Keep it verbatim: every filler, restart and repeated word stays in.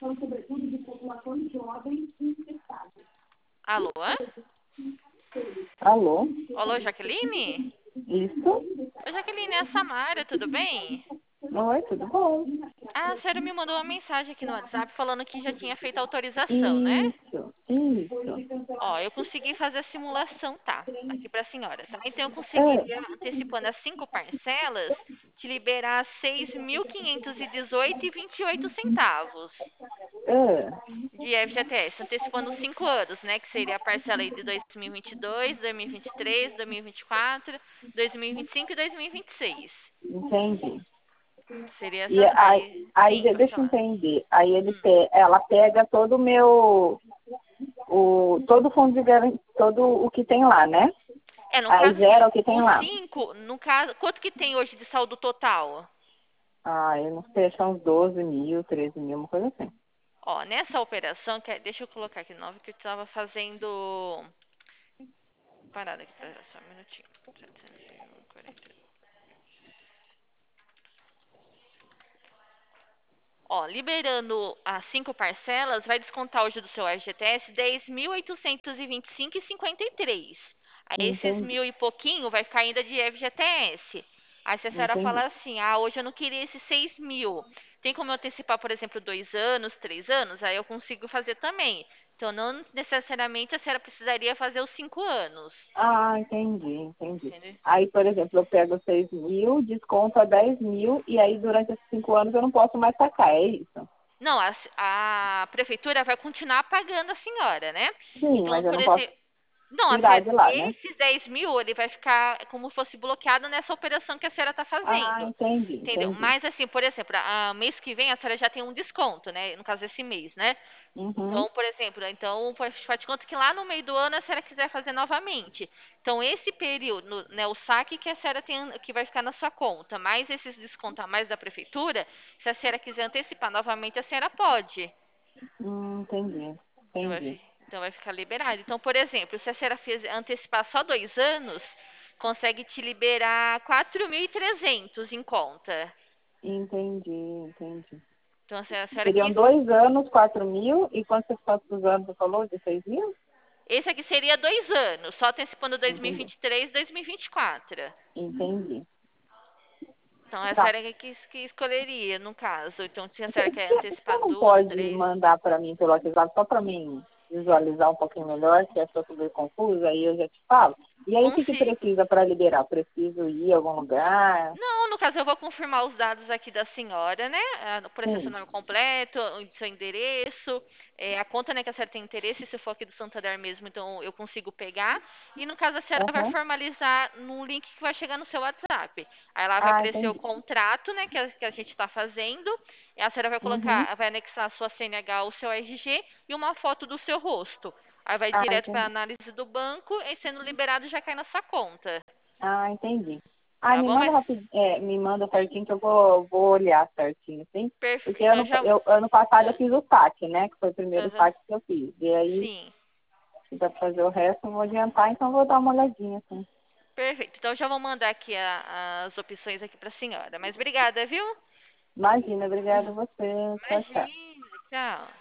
Alô? Alô? Alô, Jaqueline? Isso? Oi, Jaqueline, é a Samara, tudo bem? Oi, tudo bom? Ah, a senhora me mandou uma mensagem aqui no WhatsApp falando que já tinha feito a autorização, né? Isso, isso. Ó, eu consegui fazer a simulação, tá? Aqui pra senhora, tá? Então eu conseguiria, Ah, antecipando as cinco parcelas, te liberar seis mil quinhentos e dezoito e vinte e oito centavos ah, de F G T S, antecipando cinco anos, né? Que seria a parcela aí de dois mil e vinte e dois, dois mil e vinte e três, dois mil e vinte e quatro, dois mil e vinte e cinco e dois mil e vinte e seis. entendi. Seria E essas aí, daí. aí Sim, de- pode deixa eu falar. entender. Aí ele Hum. pe- ela pega todo o meu, o, todo o fundo de garantia, todo o que tem lá, né? É, no Aí caso, assim, zero o que tem os lá. cinco, no caso, quanto que tem hoje de saldo total? Ah, eu não sei, acho que é uns doze mil, treze mil, uma coisa assim. Ó, nessa operação, que é- deixa eu colocar aqui nove, que eu estava fazendo. Parada aqui, pra- só um minutinho. setecentos e quarenta. Ó, liberando as cinco parcelas, vai descontar hoje do seu F G T S dez mil oitocentos e vinte e cinco e cinquenta e três. Aí esses Entendi, mil e pouquinho vai ficar ainda de F G T S. Aí se a senhora entendi. falar assim, ah, hoje eu não queria esses seis mil. Tem como eu antecipar, por exemplo, dois anos, três anos? Aí eu consigo fazer também. Então, não necessariamente a senhora precisaria fazer os cinco anos. Ah, entendi, entendi. Entendeu? Aí, por exemplo, eu pego seis mil, desconto a dez mil, e aí durante esses cinco anos eu não posso mais sacar, é isso? Não, a, a prefeitura vai continuar pagando a senhora, né? Sim, Então, mas eu por não posso exemplo, não, a tirar senhora- de lá, né? esses dez mil, ele vai ficar como fosse bloqueado nessa operação que a senhora está Ah, fazendo. entendi, Entendeu? entendi. Mas, assim, por exemplo, a, mês que vem a senhora já tem um desconto, né? No caso, esse mês, né? Uhum. Então, por exemplo, então faz faz de conta que lá no meio do ano a senhora quiser fazer novamente. Então, esse período, né, o saque que a senhora tem, que vai ficar na sua conta, mais esses descontos a mais da prefeitura, se a senhora quiser antecipar novamente, a senhora pode. Hum, entendi, Então vai, entendi. fi- então vai ficar liberado. Então, por exemplo, se a senhora fez, antecipar só dois anos, consegue te liberar quatro mil e trezentos em conta. Entendi, entendi. Então, se a senhora Seriam quis. dois anos, quatro mil, e quantos quantos anos você falou? De seis mil? Esse aqui seria dois anos, só antecipando Entendi, dois mil e vinte e três, dois mil e vinte e quatro. entendi. Então, a Tá. senhora que, que, que escolheria, no caso. Então, se a senhora quer Você antecipar não duas, pode três. mandar para mim pelo WhatsApp só para mim visualizar um pouquinho melhor, se eu estou meio confusa, aí eu já te falo. E aí o que, que Consigo. precisa para liberar? Preciso ir a algum lugar? Não, no caso eu vou confirmar os dados aqui da senhora, né? Ah, no processo seu Sim. nome completo, o seu endereço, é, a conta, né, que a senhora tem interesse, se for aqui do Santander mesmo, então eu consigo pegar. E no caso a senhora vai Aham. formalizar num link que vai chegar no seu WhatsApp. Aí lá vai Ah, aparecer o entendi. contrato, né, que a, que a gente está fazendo. E a senhora vai Uhum. colocar, vai anexar a sua C N H, o seu R G e uma foto do seu rosto. Aí vai Ah, direto para a entendi. análise do banco e sendo liberado já cai na sua conta. Ah, entendi. Ah, Tá me bom? manda Mas rapidinho, é, me manda certinho que eu vou, vou olhar certinho, sim. perfeito. Porque Então ano, já. eu, ano passado eu Ah, fiz o saque, né? Que foi o primeiro aham. saque que eu fiz. E aí, Sim, se dá pra fazer o resto, eu vou adiantar, então eu vou dar uma olhadinha, assim. perfeito. Então já vou mandar aqui a- as opções aqui para a senhora. Mas obrigada, viu? Imagina, obrigada a você. Tchau, tchau. Imagina, tchau.